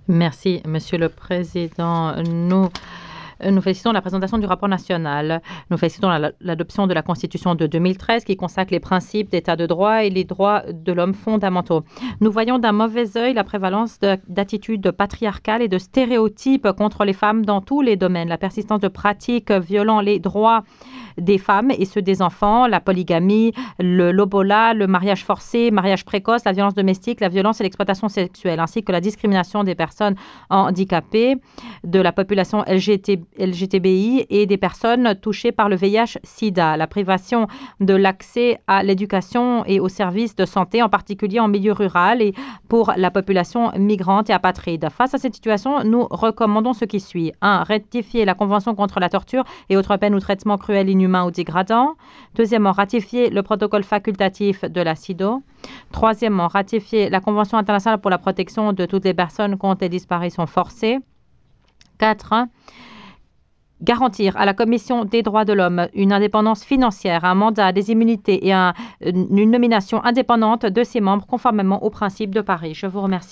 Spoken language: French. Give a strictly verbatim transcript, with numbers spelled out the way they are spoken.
Merci, Monsieur le Président. Nous Nous félicitons la présentation du rapport national. Nous félicitons la- l'adoption de la Constitution de deux mille treize qui consacre les principes d'état de droit et les droits de l'homme fondamentaux. Nous voyons d'un mauvais œil la prévalence de- d'attitudes patriarcales et de stéréotypes contre les femmes dans tous les domaines. La persistance de pratiques violant les droits des femmes et ceux des enfants, la polygamie, le lobola, le mariage forcé, mariage précoce, la violence domestique, la violence et l'exploitation sexuelle, ainsi que la discrimination des personnes handicapées, de la population L G T L G T B I et des personnes touchées par le V I H sida, la privation de l'accès à l'éducation et aux services de santé, en particulier en milieu rural et pour la population migrante et apatride. Face à cette situation, nous recommandons ce qui suit. un. Rectifier la Convention contre la torture et autres peines ou traitements cruels, inhumains ou dégradants. Deuxièmement, ratifier le protocole facultatif de la CIDO. Troisièmement, ratifier la Convention internationale pour la protection de toutes les personnes contre les disparitions forcées. quatre. Garantir à la Commission des droits de l'homme une indépendance financière, un mandat, des immunités et un- une nomination indépendante de ses membres conformément aux principes de Paris. Je vous remercie.